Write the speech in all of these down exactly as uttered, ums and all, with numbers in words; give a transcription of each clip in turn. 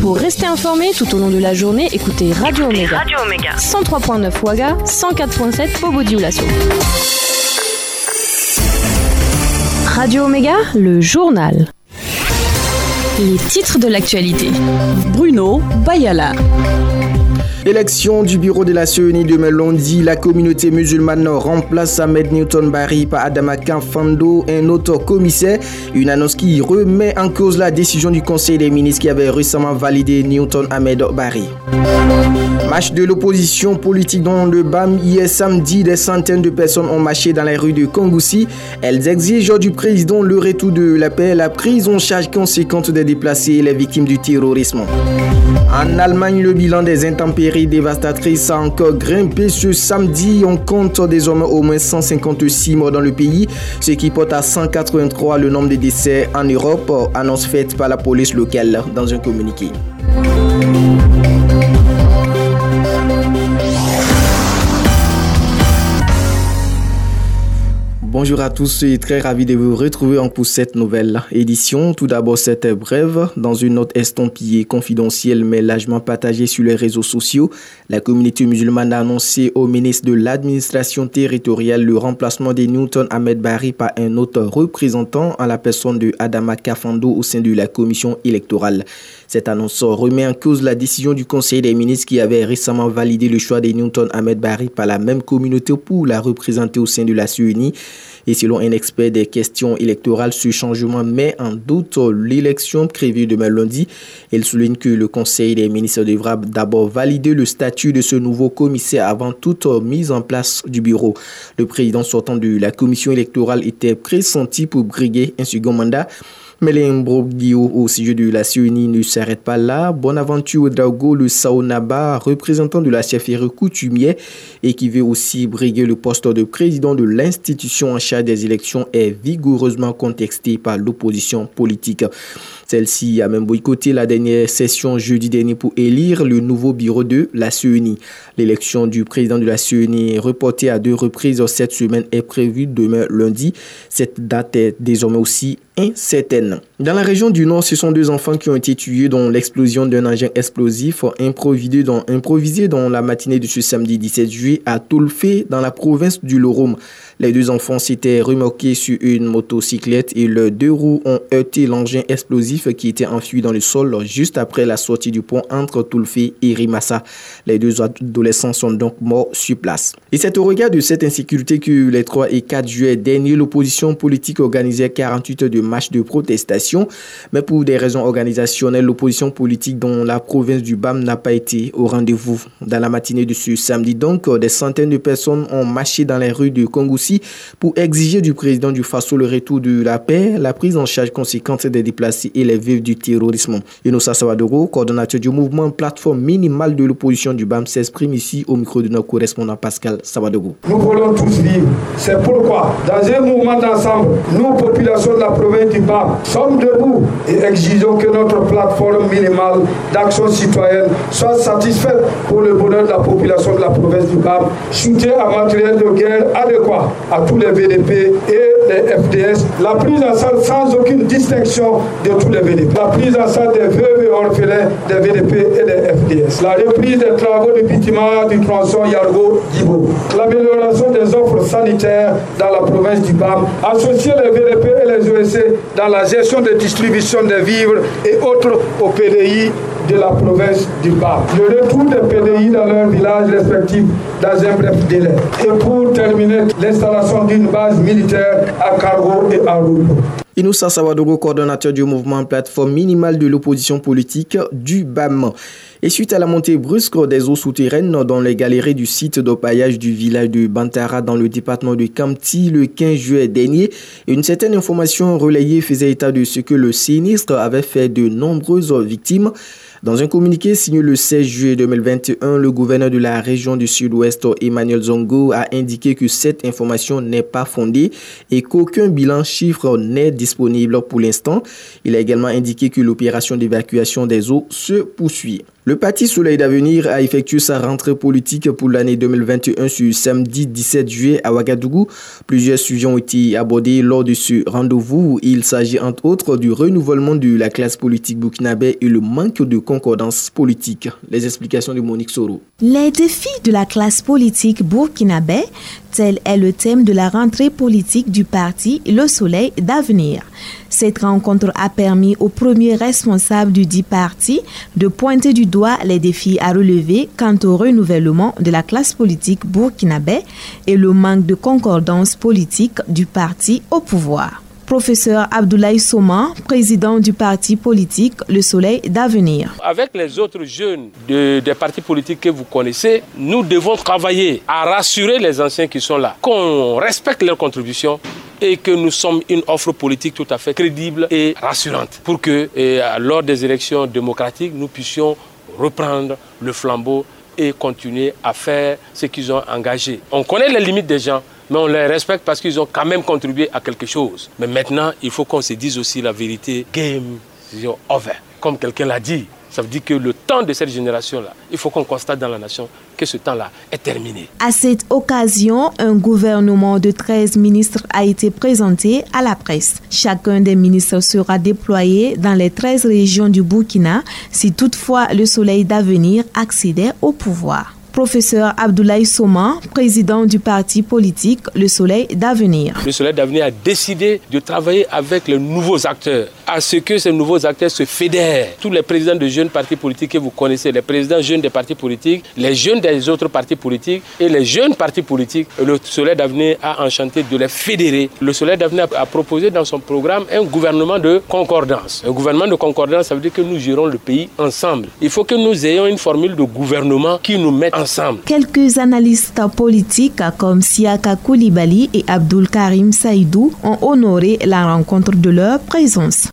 Pour rester informé tout au long de la journée, écoutez Radio Omega. Radio Omega. cent trois virgule neuf Ouaga, cent quatre virgule sept Bobo-Dioulasso. Radio Omega, le journal. Les titres de l'actualité. Bruno Bayala. Élection du bureau de la C E N I demain lundi, la communauté musulmane remplace Ahmed Newton Barry par Adama Kafando, un autre commissaire. Une annonce qui remet en cause la décision du Conseil des ministres qui avait récemment validé Newton Ahmed Barry. Marche de l'opposition politique dans le B A M. Hier samedi, des centaines de personnes ont marché dans les rues de Kongoussi. Elles exigent du président le retour de la paix, la prise en charge conséquente des déplacés et les victimes du terrorisme. En Allemagne, le bilan des intempéries dévastatrices a encore grimpé ce samedi. On compte désormais au moins cent cinquante-six morts dans le pays, ce qui porte à cent quatre-vingt-trois le nombre de décès en Europe, annonce faite par la police locale dans un communiqué. Bonjour à tous et très ravi de vous retrouver pour cette nouvelle édition. Tout d'abord, cette brève. Dans une note estampillée confidentielle mais largement partagée sur les réseaux sociaux, la communauté musulmane a annoncé au ministre de l'administration territoriale le remplacement de Newton Ahmed Barry par un autre représentant en la personne de Adama Kafando au sein de la commission électorale. Cette annonce remet en cause la décision du Conseil des ministres qui avait récemment validé le choix de Newton Ahmed Barry par la même communauté pour la représenter au sein de la C E N I. Et selon un expert des questions électorales, ce changement met en doute l'élection prévue demain lundi. Il souligne que le Conseil des ministres devra d'abord valider le statut de ce nouveau commissaire avant toute mise en place du bureau. Le président sortant de la commission électorale était pressenti pour briguer un second mandat. Mais les imbroglios au sujet de la C E N I ne s'arrêtent pas là. Bonaventure Ouedraogo, le Saonaba, représentant de la chefferie coutumière et qui veut aussi briguer le poste de président de l'institution en charge des élections, est vigoureusement contesté par l'opposition politique. Celle-ci a même boycotté la dernière session jeudi dernier pour élire le nouveau bureau de la C E N I. L'élection du président de la C E N I, reportée à deux reprises cette semaine, est prévue demain lundi. Cette date est désormais aussi incertaine. Dans la région du Nord, ce sont deux enfants qui ont été tués dans l'explosion d'un engin explosif improvisé dans, improvisé dans la matinée de ce samedi dix-sept juillet à Toulfé, dans la province du Loroum. Les deux enfants s'étaient remorqués sur une motocyclette et leurs deux roues ont heurté l'engin explosif qui était enfui dans le sol juste après la sortie du pont entre Toulfé et Rimassa. Les deux adolescents sont donc morts sur place. Et c'est au regard de cette insécurité que les trois et quatre juillet dernier, l'opposition politique organisait quarante-huit heures de marche de protestation. Mais pour des raisons organisationnelles, l'opposition politique dans la province du B A M n'a pas été au rendez-vous. Dans la matinée de ce samedi, donc, des centaines de personnes ont marché dans les rues de Kongoussi pour exiger du président du Faso le retour de la paix, la prise en charge conséquente des déplacés et les veuves du terrorisme. Inosa Sawadoro, coordonnateur du mouvement plateforme minimale de l'opposition du B A M, s'exprime ici au micro de notre correspondant Pascal Sawadoro. Nous voulons tous vivre. C'est pourquoi, dans un mouvement d'ensemble, nous, population de la province du B A M, sommes debout et exigeons que notre plateforme minimale d'action citoyenne soit satisfaite pour le bonheur de la population de la province du B A M, soutien à matériel de guerre adéquat à tous les V D P et les F D S, la prise en charge sans aucune distinction de tous les V D P, la prise en charge des veuves et orphelins des V D P et des F D S, la reprise des travaux de bâtiment du tronçon Yargo-Dibo, l'amélioration des offres sanitaires dans la province du B A M, associer les V D P et les O S C dans la gestion de distribution des vivres et autres au P D I de la province du B A M. Le retour des P D I dans leurs villages respectifs dans un bref délai. Et pour terminer, l'installation d'une base militaire à Cargo et à Roupo. Inoussa Sawadoro, coordonnateur du mouvement plateforme minimale de l'opposition politique du B A M. Et suite à la montée brusque des eaux souterraines dans les galeries du site d'orpaillage du village de Bantara dans le département de Kamti le quinze juillet dernier, une certaine information relayée faisait état de ce que le sinistre avait fait de nombreuses victimes. Dans un communiqué signé le seize juillet deux mille vingt et un, le gouverneur de la région du Sud-Ouest, Emmanuel Zongo, a indiqué que cette information n'est pas fondée et qu'aucun bilan chiffre n'est disponible pour l'instant. Il a également indiqué que l'opération d'évacuation des eaux se poursuit. Le parti Soleil d'Avenir a effectué sa rentrée politique pour l'année deux mille vingt et un sur samedi dix-sept juillet à Ouagadougou. Plusieurs sujets ont été abordés lors de ce rendez-vous. Il s'agit entre autres du renouvellement de la classe politique burkinabé et le manque de concordance politique. Les explications de Monique Soro. Les défis de la classe politique burkinabé, tel est le thème de la rentrée politique du parti Le Soleil d'Avenir. Cette rencontre a permis aux premiers responsables du dit parti de pointer du doigt les défis à relever quant au renouvellement de la classe politique burkinabé et le manque de concordance politique du parti au pouvoir. Professeur Abdoulaye Soma, président du parti politique Le Soleil d'Avenir. Avec les autres jeunes de, des partis politiques que vous connaissez, nous devons travailler à rassurer les anciens qui sont là, qu'on respecte leurs contributions et que nous sommes une offre politique tout à fait crédible et rassurante pour que, et, lors des élections démocratiques, nous puissions reprendre le flambeau et continuer à faire ce qu'ils ont engagé. On connaît les limites des gens, mais on les respecte parce qu'ils ont quand même contribué à quelque chose. Mais maintenant, il faut qu'on se dise aussi la vérité. Game over, comme quelqu'un l'a dit. Ça veut dire que le temps de cette génération-là, il faut qu'on constate dans la nation que ce temps-là est terminé. À cette occasion, un gouvernement de treize ministres a été présenté à la presse. Chacun des ministres sera déployé dans les treize régions du Burkina si toutefois le Soleil d'Avenir accédait au pouvoir. Professeur Abdoulaye Soma, président du parti politique Le Soleil d'Avenir. Le Soleil d'Avenir a décidé de travailler avec les nouveaux acteurs, à ce que ces nouveaux acteurs se fédèrent. Tous les présidents de jeunes partis politiques que vous connaissez, les présidents jeunes des partis politiques, les jeunes des autres partis politiques et les jeunes partis politiques, le Soleil d'Avenir a enchanté de les fédérer. Le Soleil d'Avenir a proposé dans son programme un gouvernement de concordance. Un gouvernement de concordance, ça veut dire que nous gérons le pays ensemble. Il faut que nous ayons une formule de gouvernement qui nous mette ensemble. Quelques analystes politiques comme Siaka Koulibaly et Abdoul Karim Saïdou ont honoré la rencontre de leur présence.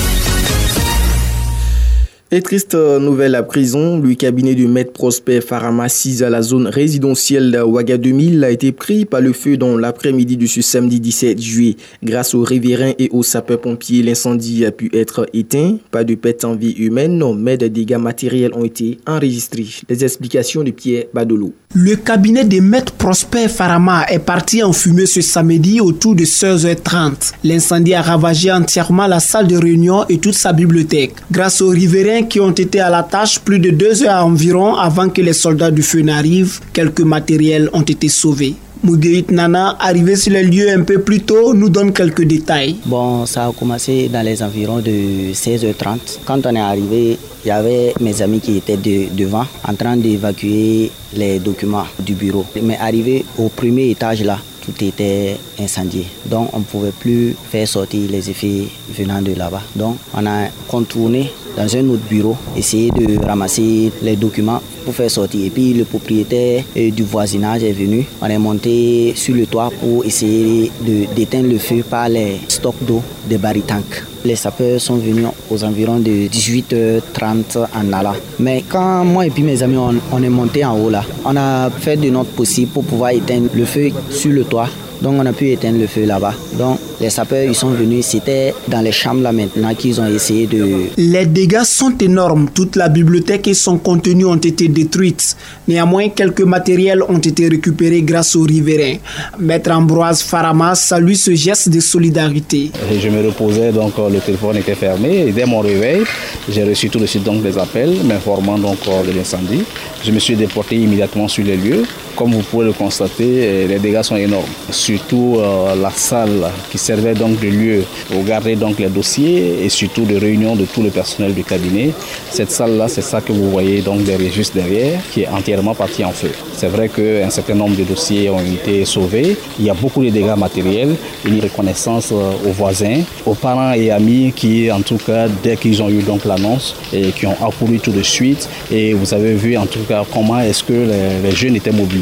Et triste nouvelle à prison, le cabinet du maître Prosper Farama, assis à la zone résidentielle de Ouaga deux mille, a été pris par le feu dans l'après-midi de ce samedi dix-sept juillet. Grâce aux riverains et aux sapeurs-pompiers, l'incendie a pu être éteint. Pas de pertes en vie humaine, mais des dégâts matériels ont été enregistrés. Les explications de Pierre Badolo. Le cabinet des maîtres Prosper Farama est parti en fumée ce samedi autour de seize heures trente. L'incendie a ravagé entièrement la salle de réunion et toute sa bibliothèque. Grâce aux riverains qui ont été à la tâche plus de deux heures environ avant que les soldats du feu n'arrivent, quelques matériels ont été sauvés. Mugueit Nana, arrivé sur les lieux un peu plus tôt, nous donne quelques détails. Bon, ça a commencé dans les environs de seize heures trente. Quand on est arrivé, il y avait mes amis qui étaient de, devant, en train d'évacuer les documents du bureau. Mais arrivé au premier étage là, tout était incendié. Donc on ne pouvait plus faire sortir les effets venant de là-bas. Donc on a contourné dans un autre bureau, essayer de ramasser les documents pour faire sortir. Et puis le propriétaire du voisinage est venu. On est monté sur le toit pour essayer de, d'éteindre le feu par les stocks d'eau des barritanks. Les sapeurs sont venus aux environs de dix-huit heures trente en allant. Mais quand moi et puis mes amis, on, on est monté en haut là, on a fait de notre possible pour pouvoir éteindre le feu sur le toit. Donc on a pu éteindre le feu là-bas. Donc les sapeurs ils sont venus, c'était dans les chambres là maintenant qu'ils ont essayé de... Les dégâts sont énormes. Toute la bibliothèque et son contenu ont été détruites. Néanmoins, quelques matériels ont été récupérés grâce aux riverains. Maître Ambroise Farama salue ce geste de solidarité. Et je me reposais, donc le téléphone était fermé. Et dès mon réveil, j'ai reçu tout de suite donc des appels m'informant donc de l'incendie. Je me suis déporté immédiatement sur les lieux. Comme vous pouvez le constater, les dégâts sont énormes. Surtout euh, la salle qui servait donc de lieu pour garder donc les dossiers et surtout de réunion de tout le personnel du cabinet. Cette salle-là, c'est ça que vous voyez donc derrière, juste derrière, qui est entièrement partie en feu. C'est vrai qu'un certain nombre de dossiers ont été sauvés. Il y a beaucoup de dégâts matériels. Une reconnaissance aux voisins, aux parents et amis qui, en tout cas, dès qu'ils ont eu donc l'annonce et qui ont accouru tout de suite. Et vous avez vu en tout cas comment est-ce que les, les jeunes étaient mobilisés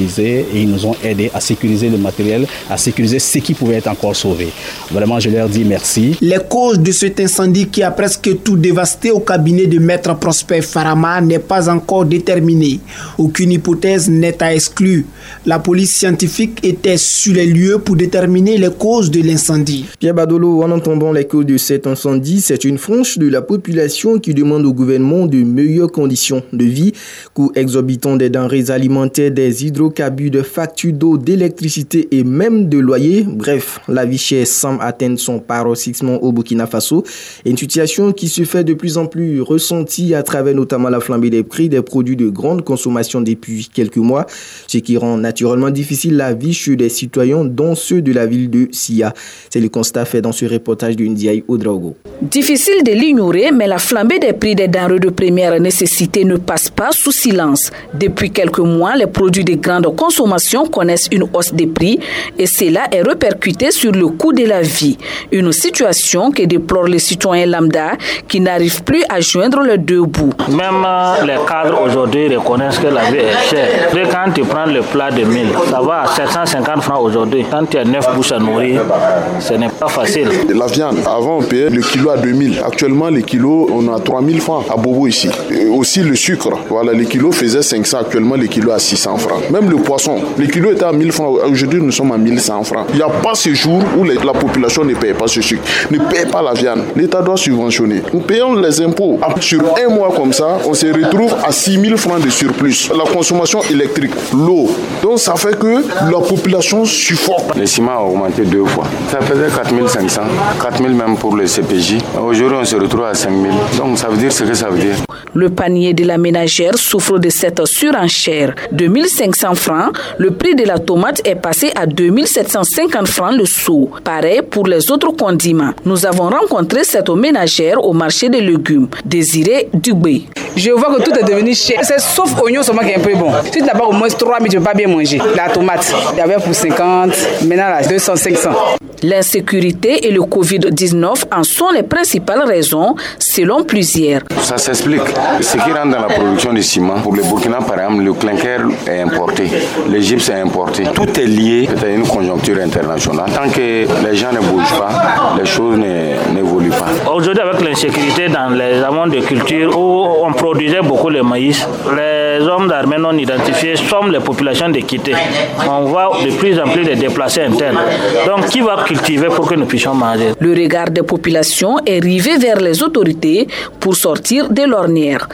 mobilisés et ils nous ont aidés à sécuriser le matériel, à sécuriser ce qui pouvait être encore sauvé. Vraiment, je leur dis merci. Les causes de cet incendie qui a presque tout dévasté au cabinet de Maître Prosper Farama n'est pas encore déterminée. Aucune hypothèse n'est à exclure. La police scientifique était sur les lieux pour déterminer les causes de l'incendie. Pierre Badolo, en entendant les causes de cet incendie, c'est une frange de la population qui demande au gouvernement de meilleures conditions de vie, coûts exorbitants des denrées alimentaires, des hydrocarbures, de factures d'eau, d'électricité et même de loyer. Bref, la vie chère semble atteindre son paroxysme au Burkina Faso. Une situation qui se fait de plus en plus ressentie à travers notamment la flambée des prix des produits de grande consommation depuis quelques mois, ce qui rend naturellement difficile la vie chez des citoyens, dont ceux de la ville de Sia. C'est le constat fait dans ce reportage de Ndiaye Oudraogo. Difficile de l'ignorer, mais la flambée des prix des denrées de première nécessité ne passe pas sous silence. Depuis quelques mois, les produits de grande consommation connaissent une hausse des prix et cela est répercuté sur le coût de la vie. Une situation que déplorent les citoyens lambda qui n'arrivent plus à joindre les deux bouts. Même les cadres aujourd'hui reconnaissent que la vie est chère. Et quand tu prends le plat de mille, ça va à sept cent cinquante francs aujourd'hui. Quand tu as neuf bouches à nourrir, ce n'est pas facile. La viande, avant on payait le kilo à deux mille. Actuellement, les kilos, on a trois mille francs à Bobo ici. Et aussi le sucre, voilà, les kilos faisaient cinq cents. Actuellement, les kilos à six cents francs. Même le poisson, les kilos étaient à mille francs. Aujourd'hui, nous sommes à mille cent francs. Il n'y a pas ce jour où les, la population ne paye pas ce sucre, ne paye pas la viande. L'État doit subventionner. Nous payons les impôts. Sur un mois comme ça, on se retrouve à six mille francs de surplus. La consommation électrique, l'eau. Donc ça fait que la population suffoque. Le ciment a augmenté deux fois. Ça faisait quatre mille cinq cents, quatre mille même pour le C P J. Aujourd'hui, on se retrouve à cinq mille. Donc ça veut dire ce que ça veut dire. Le panier de la ménagère souffre de cette surenchère. deux mille cinq cents francs, le prix de la tomate est passé à deux mille sept cent cinquante francs le seau. Pareil pour les autres condiments. Nous avons rencontré cette ménagère au marché des légumes, Désiré Dubé. Je vois que tout est devenu cher. C'est sauf oignon seulement qui est un peu bon. Si tu n'as pas au moins trois mille, tu ne peux pas bien manger. La tomate, il y avait pour cinquante, maintenant là, deux cents, cinq cents. L'insécurité et le covid dix-neuf en sont les principales raisons, selon plusieurs. Ça s'explique. Ce qui rentre dans la production de ciment, pour le Burkina, par exemple, le clinker est importé, l'Égypte est importé. Tout est lié à une conjoncture internationale. Tant que les gens ne bougent pas, les choses n'évoluent pas. Aujourd'hui, avec l'insécurité dans les amonts de culture où on produisait beaucoup le maïs, les hommes d'armée non identifiés sont les populations de quitter. On voit de plus en plus de déplacés internes. Donc, qui va cultiver pour que nous puissions manger? Le regard des populations est rivé vers les autorités pour sortir de l'ornière.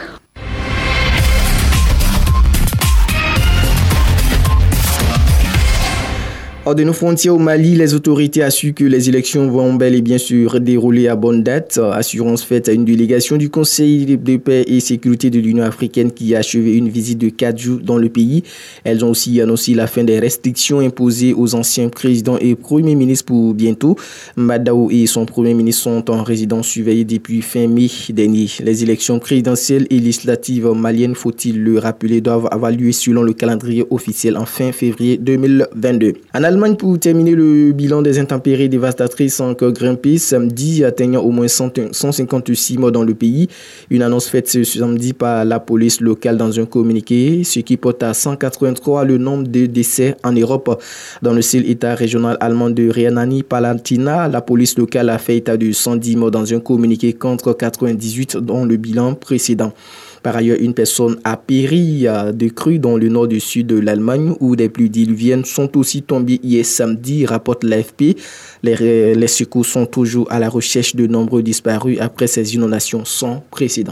Hors de nos frontières au Mali, les autorités assurent que les élections vont bel et bien se dérouler à bonne date. Assurance faite à une délégation du Conseil de paix et sécurité de l'Union africaine qui a achevé une visite de quatre jours dans le pays. Elles ont aussi annoncé la fin des restrictions imposées aux anciens présidents et premiers ministres pour bientôt. Madao et son premier ministre sont en résidence surveillée depuis fin mai dernier. Les élections présidentielles et législatives maliennes, faut-il le rappeler, doivent avoir lieu selon le calendrier officiel en fin février deux mille vingt-deux. En Allemagne, pour terminer, le bilan des intempéries dévastatrices a encore grimpé samedi, atteignant au moins cent cinquante-six morts dans le pays. Une annonce faite ce samedi par la police locale dans un communiqué, ce qui porte à cent quatre-vingt-trois le nombre de décès en Europe. Dans le seul état régional allemand de Rhénanie-Palatinat, la police locale a fait état de cent dix morts dans un communiqué contre quatre-vingt-dix-huit dans le bilan précédent. Par ailleurs, une personne a péri de crue dans le nord du sud de l'Allemagne où des pluies diluviennes sont aussi tombées hier samedi, rapporte l'A F P. Les, les secours sont toujours à la recherche de nombreux disparus après ces inondations sans précédent.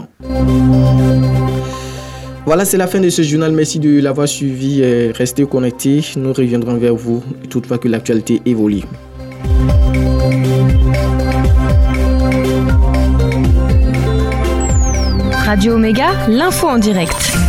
Voilà, c'est la fin de ce journal. Merci de l'avoir suivi. Restez connectés. Nous reviendrons vers vous toutefois que l'actualité évolue. Radio Omega, l'info en direct.